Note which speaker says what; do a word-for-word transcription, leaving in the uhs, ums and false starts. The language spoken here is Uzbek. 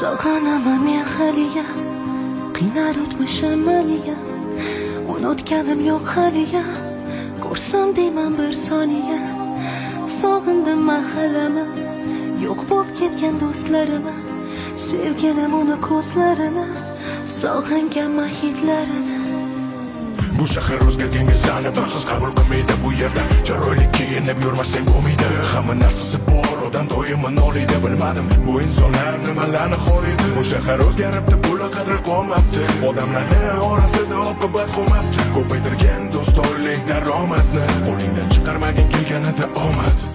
Speaker 1: sog'anaman men haliyam, qiynar o'tmishim maliyam, unutganim yo'q haliyam, ko'rsam deyman bir soniya. Sog'indim mahallamni, yo'q bo'lib ketgan do'stlarimni, sevgilim uni ko'zlarini, sog'inganman hidlarini.
Speaker 2: Bu shahar o'zgarganga sani baxtsiz qabul qilmaydi. Bu yerda chiroyli kiyinib yurmasang bo'lmaydi. Hamma narsasi bor, odam doimo nolida. Bilmadim bu insonlar nimalarni xohlaydi. Bu shahar o'zgaribdi, puli qadri qolmabdi. Odamlarni orasida oqibat qolmabdi. Ko'paytirgan do'stlik daromadni, qo'lingdan chiqarmagin kelganida omad.